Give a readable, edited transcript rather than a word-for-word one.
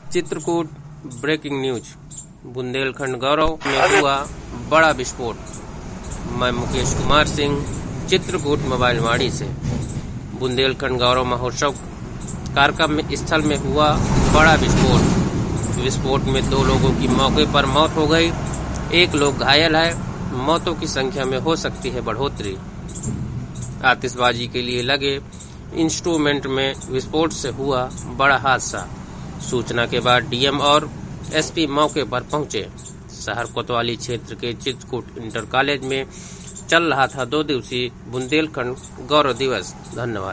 Chitrakoot breaking news. Bundelkhand गौरव में हुआ बड़ा विस्फोट। मैं मुकेश कुमार सिंह, चित्रकूट मोबाइल वाड़ी से। बुंदेलखंड गौरव महोत्सव कार्यक्रम स्थल में हुआ बड़ा विस्फोट में 2 लोगों की मौके पर मौत हो गई, 1 लोग घायल है। मौतों की संख्या में हो सकती है बढ़ोतरी। आतिशबाजी के लिए लगे इंस्ट्रूमेंट में विस्फोट से हुआ बड़ा हादसा। सूचना के बाद डीएम और एसपी मौके पर पहुंचे। शहर कोतवाली क्षेत्र के चित्रकूट इंटर कॉलेज में चल रहा था 2 दिवसीय बुंदेलखंड गौरव दिवस। धन्यवाद।